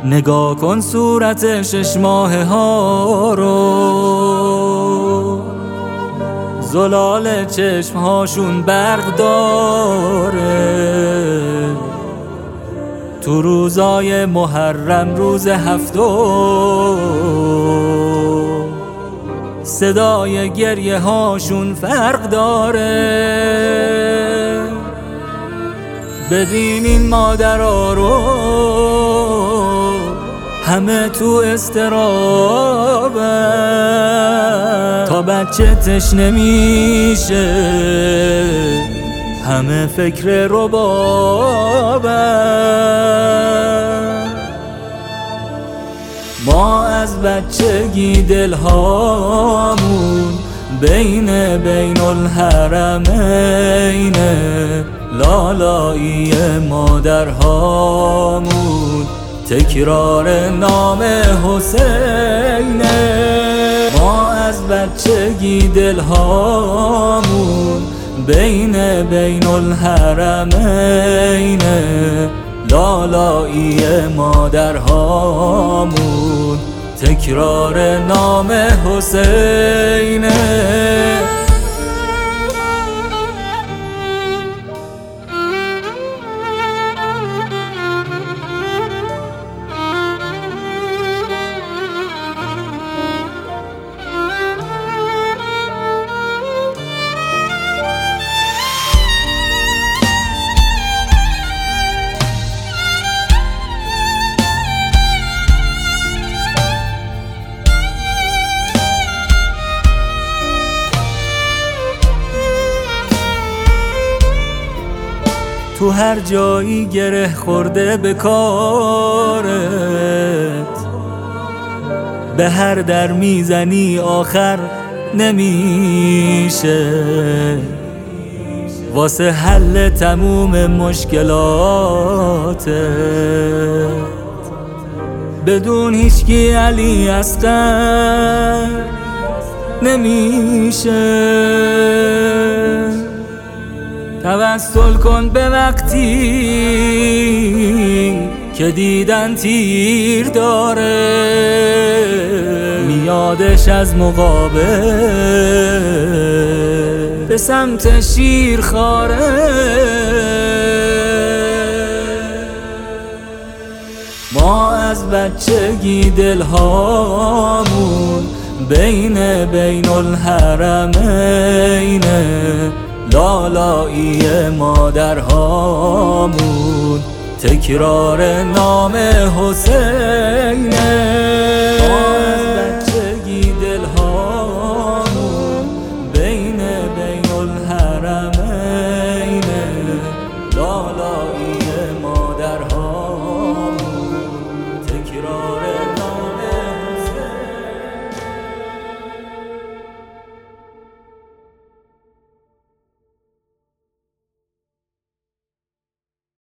نگاه کن صورت 6 ماهه ها رو، زلال چشم هاشون برق داره. تو روزای محرم روز هفتم، صدای گریه هاشون فرق داره. ببین این مادرها رو، همه تو استرابن، تا بچه تشنه میشه همه فکر ربابن. ما از بچگی دلهامون بین الحرمین، لالایی مادرهامون تکرار نام حسینه. ما از بچگی دلهامون بین الحرمین، لالایی مادرهامون تکرار نام حسینه. تو هر جایی گره خورده به کارت، به هر در میزنی آخر نمیشه. واسه حل تموم مشکلاتت بدون هیچکی علی اصغر نمیشه. توسل کن به وقتی که دیدن تیر داره، میادش از مقابل به سمت شیرخواره. ما از بچگی دلهامون بین الحرمین، لالایی مادرهامون تکرار نام حسینه.